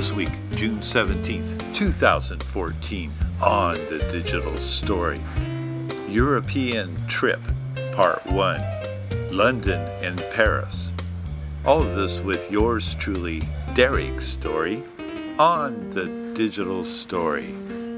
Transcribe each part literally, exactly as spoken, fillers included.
This week, June seventeenth, twenty fourteen, on The Digital Story. European Trip, Part one, London and Paris. All of this with yours truly, Derek Story, on The Digital Story.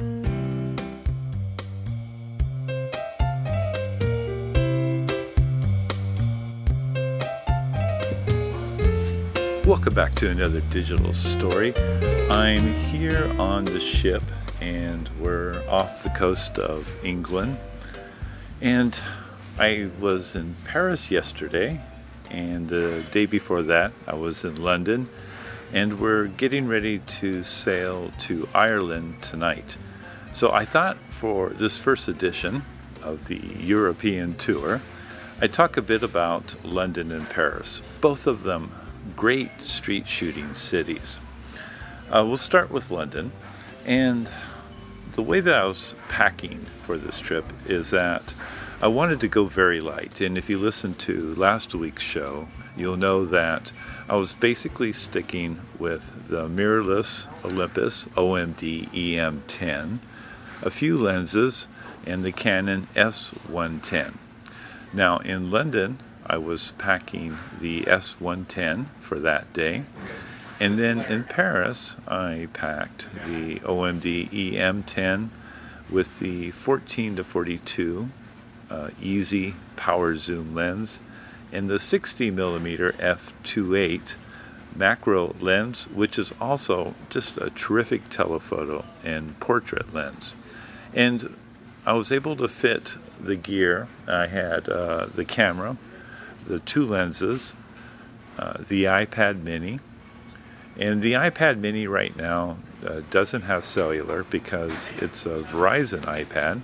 Welcome back to another digital story. I'm here on the ship and we're off the coast of England. And I was in Paris yesterday, and the day before that I was in London, and we're getting ready to sail to Ireland tonight. So I thought for this first edition of the European tour, I'd talk a bit about London and Paris, both of them great street shooting cities. Uh, we'll start with London, and the way that I was packing for this trip is that I wanted to go very light. And if you listen to last week's show, you'll know that I was basically sticking with the mirrorless Olympus O M D E M ten, a few lenses, and the Canon S one ten. Now in London, I was packing the S one ten for that day. And then in Paris, I packed the O M D E M ten with the fourteen to forty-two uh, easy power zoom lens and the sixty millimeter f two point eight macro lens, which is also just a terrific telephoto and portrait lens. And I was able to fit the gear. I had uh, the camera, the two lenses, uh, the iPad mini. And the iPad mini right now uh, doesn't have cellular because it's a Verizon iPad.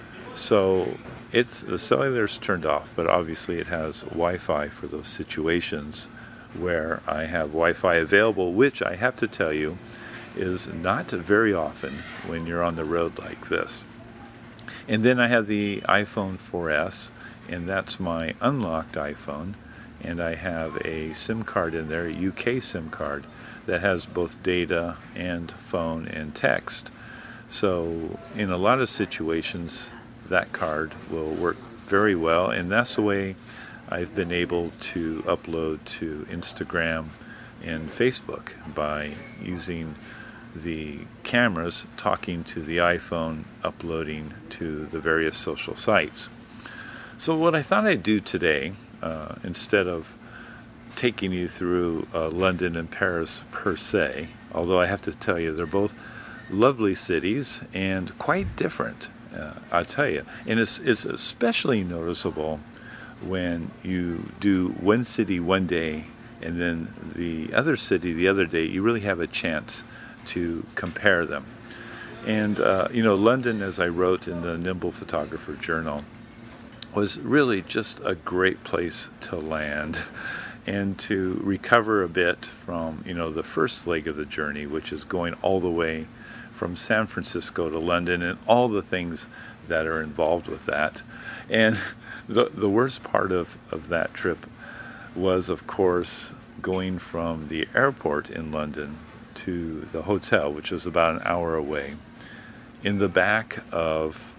So it's the cellular's turned off, but obviously it has Wi-Fi for those situations where I have Wi-Fi available, which I have to tell you is not very often when you're on the road like this. And then I have the iPhone four S, and that's my unlocked iPhone, and I have a SIM card in there, a U K SIM card, that has both data and phone and text. So in a lot of situations, that card will work very well, and that's the way I've been able to upload to Instagram and Facebook by using the cameras, talking to the iPhone, uploading to the various social sites. So what I thought I'd do today, uh, instead of taking you through uh, London and Paris per se, although I have to tell you they're both lovely cities and quite different, uh, I'll tell you. And it's, it's especially noticeable when you do one city one day and then the other city the other day. You really have a chance to compare them. And, uh, you know, London, as I wrote in the Nimble Photographer Journal, was really just a great place to land and to recover a bit from, you know, the first leg of the journey, which is going all the way from San Francisco to London and all the things that are involved with that. And the the worst part of, of that trip was, of course, going from the airport in London to the hotel, which was about an hour away, in the back of,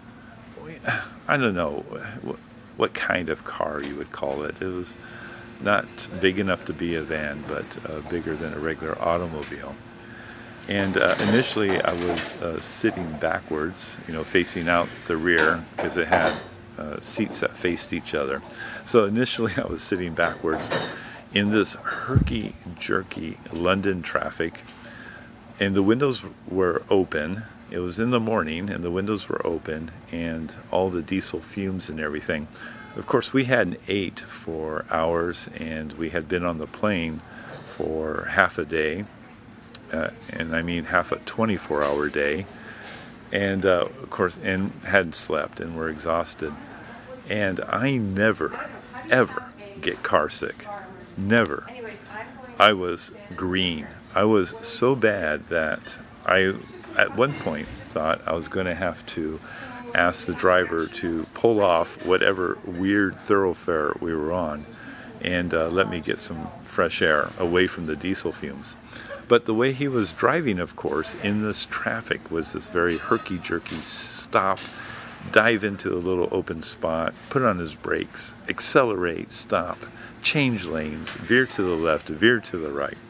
I don't know what kind of car you would call it. It was not big enough to be a van, but uh, bigger than a regular automobile. And uh, initially I was uh, sitting backwards, you know, facing out the rear, because it had uh, seats that faced each other. So initially I was sitting backwards in this herky-jerky London traffic, and the windows were open. It was in the morning, and the windows were open, and all the diesel fumes and everything. Of course, we hadn't ate for hours, and we had been on the plane for half a day, uh, and I mean half a twenty-four hour day, and uh, of course, and hadn't slept, and were exhausted. And I never, ever get car sick. Never. I was green. I was so bad that I, at one point, thought I was going to have to ask the driver to pull off whatever weird thoroughfare we were on and uh, let me get some fresh air away from the diesel fumes. But the way he was driving, of course, in this traffic was this very herky-jerky stop, dive into a little open spot, put on his brakes, accelerate, stop, change lanes, veer to the left, veer to the right.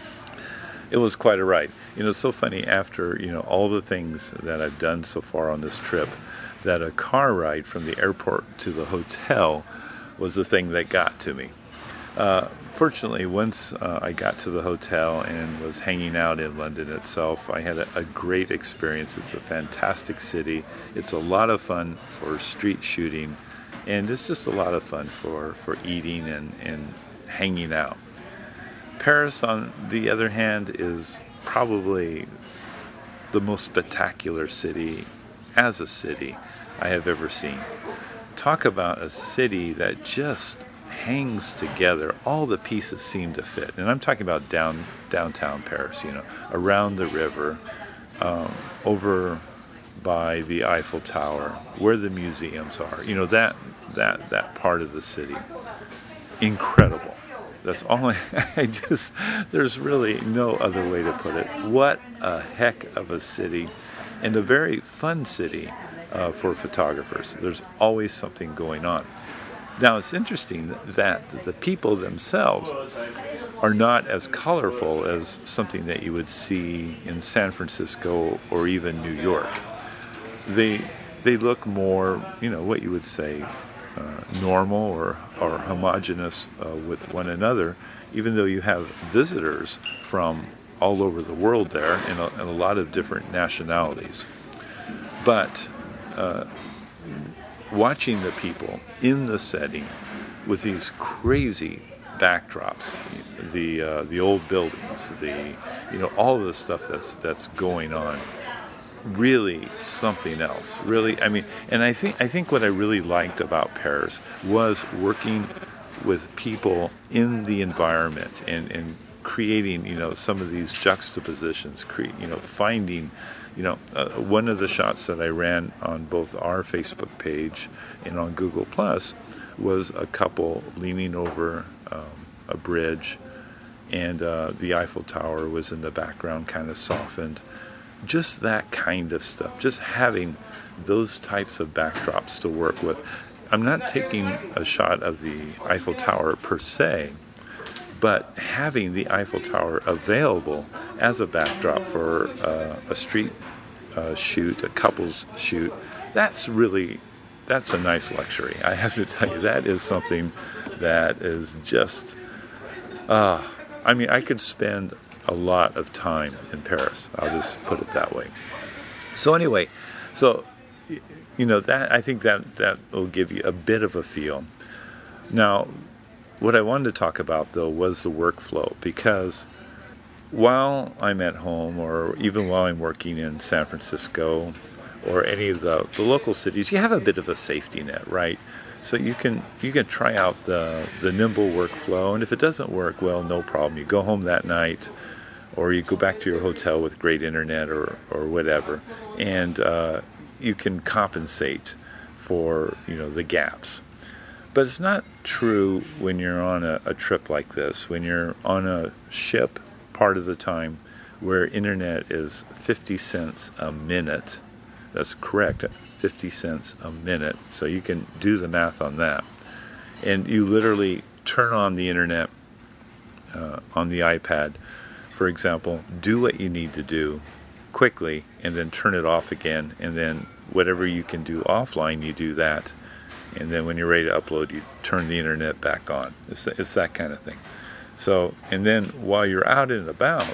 It was quite a ride. You know, it's so funny, after, you know, all the things that I've done so far on this trip, that a car ride from the airport to the hotel was the thing that got to me. Uh, fortunately, once uh, I got to the hotel and was hanging out in London itself, I had a, a great experience. It's a fantastic city. It's a lot of fun for street shooting, and it's just a lot of fun for, for eating and, and hanging out. Paris, on the other hand, is probably the most spectacular city as a city I have ever seen. Talk about a city that just hangs together. All the pieces seem to fit. And I'm talking about down downtown Paris, you know, around the river, um, over by the Eiffel Tower, where the museums are. You know, that that that part of the city. Incredible. That's all I, I just, there's really no other way to put it. What a heck of a city, and a very fun city uh, for photographers. There's always something going on. Now, it's interesting that the people themselves are not as colorful as something that you would see in San Francisco or even New York. They they look more, you know, what you would say, uh, normal or, or homogeneous uh, with one another, even though you have visitors from all over the world there, and a, and a lot of different nationalities. But uh, watching the people in the setting with these crazy backdrops, the uh, the old buildings, the you know all of the stuff that's that's going on, really something else. Really, I mean, and I think I think what I really liked about Paris was working with people in the environment and, and creating you know some of these juxtapositions, cre- you know finding. You know, uh, one of the shots that I ran on both our Facebook page and on Google Plus was a couple leaning over um, a bridge, and uh, the Eiffel Tower was in the background, kind of softened. Just that kind of stuff. Just having those types of backdrops to work with. I'm not taking a shot of the Eiffel Tower per se, but having the Eiffel Tower available as a backdrop for uh, a street uh, shoot, a couple's shoot, that's really, that's a nice luxury. I have to tell you, that is something that is just, uh, I mean, I could spend a lot of time in Paris. I'll just put it that way. So anyway, so, you know, that I think that, that will give you a bit of a feel. Now, what I wanted to talk about, though, was the workflow, because while I'm at home, or even while I'm working in San Francisco or any of the, the local cities, you have a bit of a safety net, right? So you can you can try out the, the nimble workflow, and if it doesn't work, well, no problem. You go home that night, or you go back to your hotel with great internet or, or whatever, and uh, you can compensate for you know the gaps. But it's not true when you're on a, a trip like this, when you're on a ship part of the time where internet is fifty cents a minute. That's correct, fifty cents a minute. So you can do the math on that. And you literally turn on the internet uh, on the iPad, for example, do what you need to do quickly, and then turn it off again, and then whatever you can do offline, you do that. And then when you're ready to upload, you turn the internet back on. It's, it's that kind of thing. So, and then while you're out and about,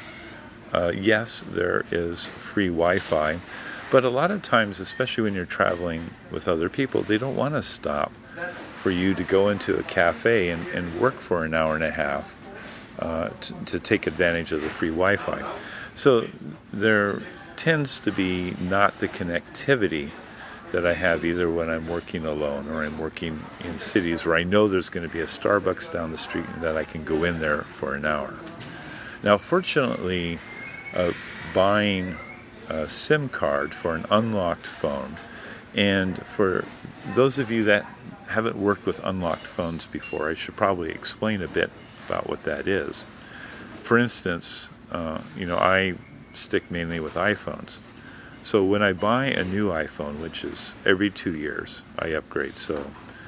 uh, yes, there is free Wi-Fi, but a lot of times, especially when you're traveling with other people, they don't want to stop for you to go into a cafe and, and work for an hour and a half uh, to, to take advantage of the free Wi-Fi. So there tends to be not the connectivity that I have either when I'm working alone or I'm working in cities where I know there's going to be a Starbucks down the street and that I can go in there for an hour. Now, fortunately, uh, buying a SIM card for an unlocked phone, and for those of you that haven't worked with unlocked phones before, I should probably explain a bit about what that is. For instance, uh, you know, I stick mainly with iPhones. So when I buy a new iPhone, which is every two years, I upgrade. So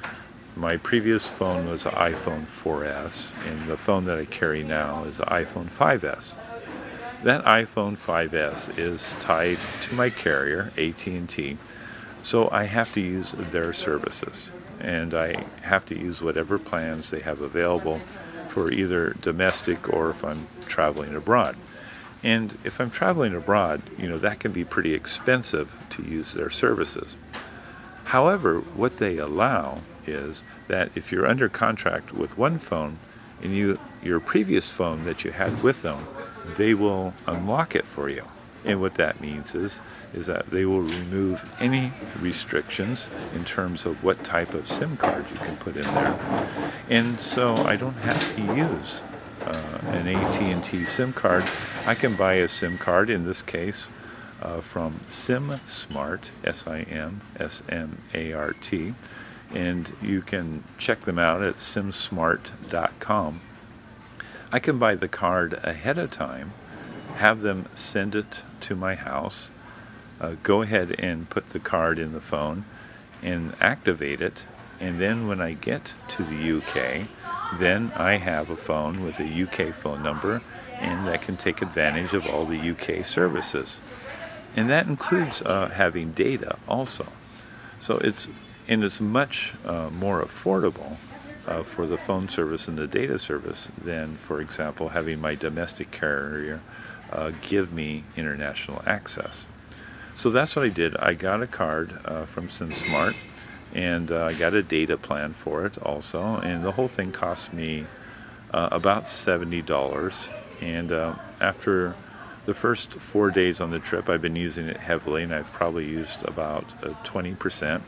my previous phone was an iPhone four S, and the phone that I carry now is an iPhone five S. That iPhone five S is tied to my carrier, A T and T, so I have to use their services, and I have to use whatever plans they have available for either domestic or if I'm traveling abroad. And if I'm traveling abroad, you know, that can be pretty expensive to use their services. However, what they allow is that if you're under contract with one phone and you your previous phone that you had with them, they will unlock it for you. And what that means is, is that they will remove any restrictions in terms of what type of SIM card you can put in there. And so I don't have to use uh, an A T and T SIM card. I can buy a SIM card, in this case, uh, from SimSmart, S I M S M A R T, and you can check them out at sim smart dot com. I can buy the card ahead of time, have them send it to my house, uh, go ahead and put the card in the phone and activate it, and then when I get to the U K, then I have a phone with a U K phone number and that can take advantage of all the U K services. And that includes uh, having data also. So it's and it's much uh, more affordable uh, for the phone service and the data service than, for example, having my domestic carrier uh, give me international access. So that's what I did. I got a card uh, from SimSmart, and uh, I got a data plan for it also, and the whole thing cost me uh, about seventy dollars. And uh, after the first four days on the trip, I've been using it heavily, and I've probably used about uh, twenty percent.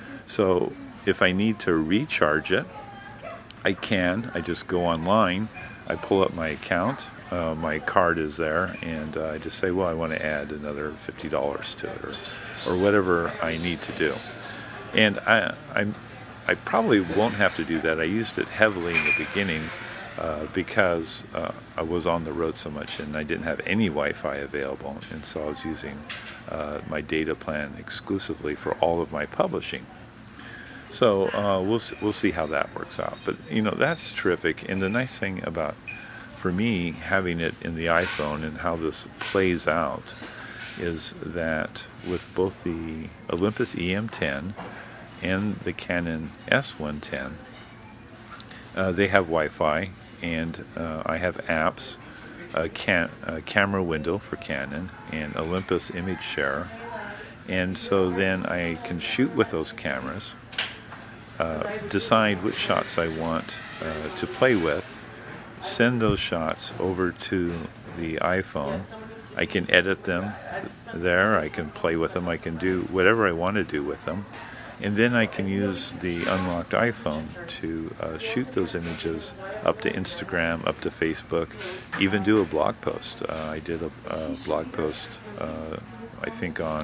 So if I need to recharge it, I can. I just go online, I pull up my account, uh, my card is there, and uh, I just say, well, I want to add another fifty dollars to it, or, or whatever I need to do. And I, I, I probably won't have to do that. I used it heavily in the beginning uh, because uh, I was on the road so much and I didn't have any Wi-Fi available, and so I was using uh, my data plan exclusively for all of my publishing. So uh, we'll we'll see how that works out. But you know, that's terrific. And the nice thing about, for me, having it in the iPhone and how this plays out is that with both the Olympus E M ten and the Canon S one ten, uh, they have Wi-Fi, and uh, I have apps, a, can, a camera window for Canon and Olympus Image Share, and so then I can shoot with those cameras. Uh, decide which shots I want uh, to play with, send those shots over to the iPhone. I can edit them there, I can play with them, I can do whatever I want to do with them, and then I can use the unlocked iPhone to uh, shoot those images up to Instagram, up to Facebook, even do a blog post. Uh, I did a, a blog post, uh, I think on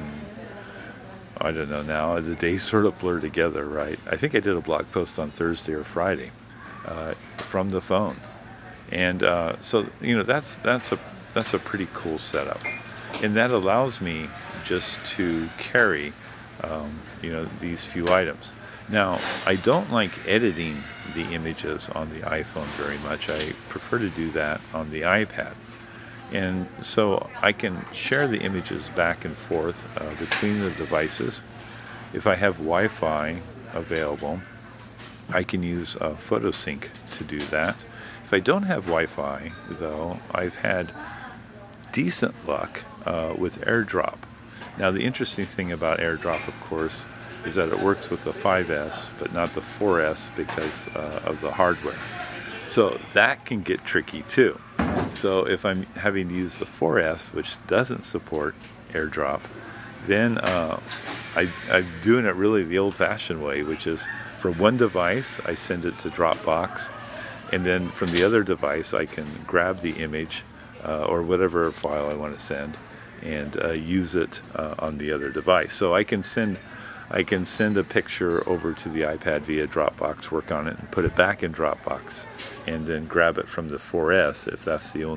I don't know now, the days sort of blur together, right? I think I did a blog post on Thursday or Friday uh, from the phone. And uh, so, you know, that's that's a that's a pretty cool setup. And that allows me just to carry, um, you know, these few items. Now, I don't like editing the images on the iPhone very much. I prefer to do that on the iPad. And so I can share the images back and forth uh, between the devices. If I have Wi-Fi available, I can use uh, PhotoSync to do that. If I don't have Wi-Fi, though, I've had decent luck uh, with AirDrop. Now, the interesting thing about AirDrop, of course, is that it works with the five S, but not the four S because uh, of the hardware. So that can get tricky, too. So if I'm having to use the four S, which doesn't support AirDrop, then uh, I, I'm doing it really the old-fashioned way, which is from one device, I send it to Dropbox, and then from the other device, I can grab the image uh, or whatever file I want to send and uh, use it uh, on the other device. So I can send I can send a picture over to the iPad via Dropbox, work on it, and put it back in Dropbox, and then grab it from the four S if that's the only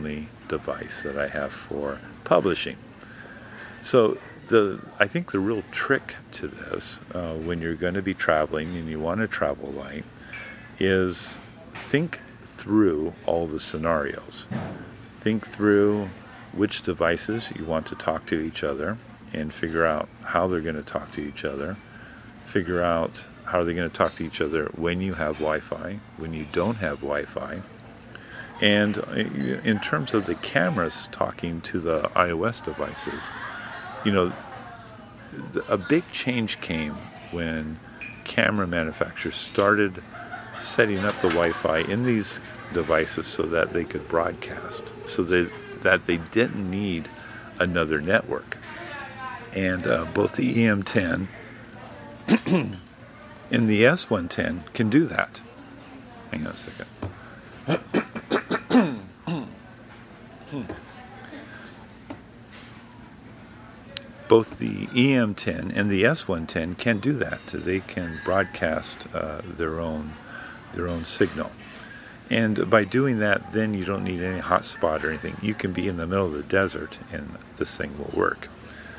device that I have for publishing. So the I think the real trick to this, uh, when you're going to be traveling and you want to travel light, is think through all the scenarios. Think through which devices you want to talk to each other and figure out how they're going to talk to each other. Figure out how they're going to talk to each other when you have Wi-Fi, when you don't have Wi-Fi. And in terms of the cameras talking to the iOS devices, you know, a big change came when camera manufacturers started setting up the Wi-Fi in these devices so that they could broadcast, so that, that they didn't need another network. And uh, both the E M ten and the S one ten can do that. Hang on a second. Both the E M ten and the S one ten can do that. They can broadcast uh, their own their own signal. And by doing that, then you don't need any hotspot or anything. You can be in the middle of the desert and this thing will work.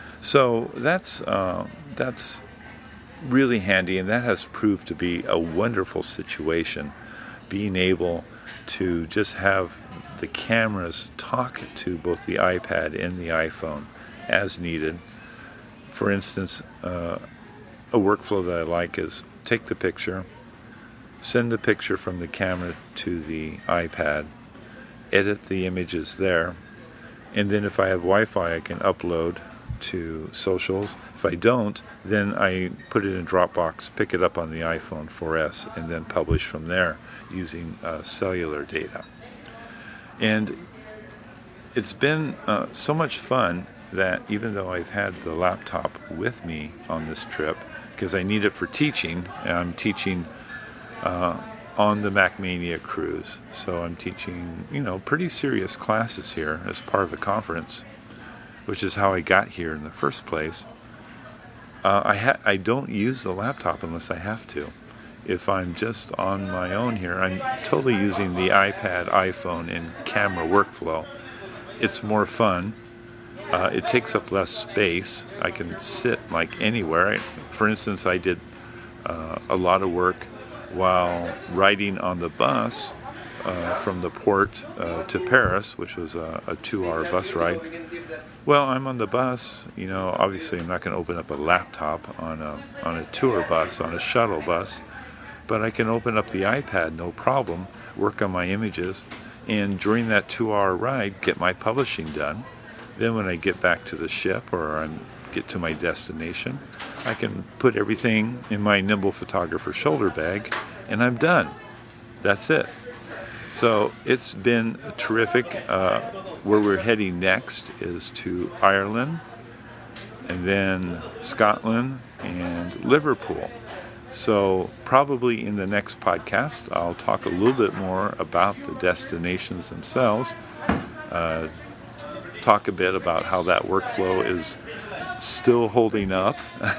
So that's uh, that's really handy, and that has proved to be a wonderful situation, being able to just have the cameras talk to both the iPad and the iPhone as needed. For instance, uh, a workflow that I like is take the picture, send the picture from the camera to the iPad, edit the images there, and then if I have Wi-Fi, I can upload to socials. If I don't, then I put it in Dropbox, pick it up on the iPhone four S, and then publish from there using uh, cellular data. And it's been uh, so much fun that even though I've had the laptop with me on this trip, because I need it for teaching, and I'm teaching uh, on the MacMania cruise, so I'm teaching, you know, pretty serious classes here as part of a conference, which is how I got here in the first place. Uh, I ha- I don't use the laptop unless I have to. If I'm just on my own here, I'm totally using the iPad, iPhone, and camera workflow. It's more fun. Uh, it takes up less space. I can sit like anywhere. I, for instance, I did uh, a lot of work while riding on the bus uh, from the port uh, to Paris, which was a, a two-hour bus ride. Well, I'm on the bus. You know, obviously, I'm not going to open up a laptop on a on a tour bus, on a shuttle bus, but I can open up the iPad, no problem, work on my images, and during that two-hour ride, get my publishing done. Then when I get back to the ship or I get to my destination, I can put everything in my Nimble Photographer shoulder bag, and I'm done. That's it. So it's been terrific. Uh, where we're heading next is to Ireland, and then Scotland and Liverpool. So probably in the next podcast, I'll talk a little bit more about the destinations themselves, uh, talk a bit about how that workflow is still holding up.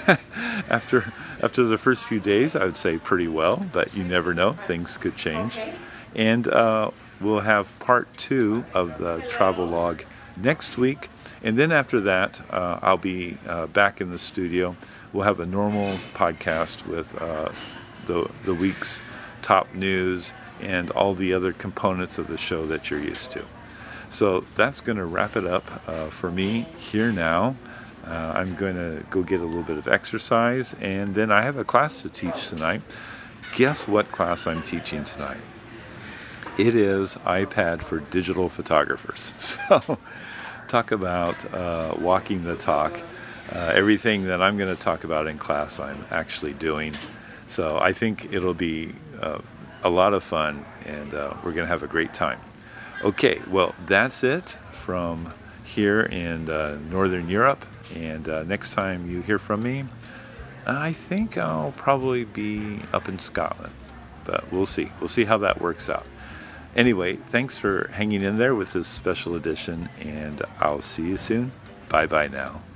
after after the first few days, I would say pretty well, but you never know, things could change. And uh, we'll have part two of the travel log next week, and then after that, uh, I'll be uh, back in the studio. We'll have a normal podcast with uh, the the week's top news and all the other components of the show that you're used to. So that's going to wrap it up uh, for me here now. Uh, I'm going to go get a little bit of exercise, and then I have a class to teach tonight. Guess what class I'm teaching tonight? It is iPad for digital photographers. So talk about uh, walking the talk. Uh, everything that I'm going to talk about in class, I'm actually doing. So I think it'll be uh, a lot of fun, and uh, we're going to have a great time. Okay, well, that's it from here in uh, Northern Europe. And uh, next time you hear from me, I think I'll probably be up in Scotland. But we'll see. We'll see how that works out. Anyway, thanks for hanging in there with this special edition, and I'll see you soon. Bye-bye now.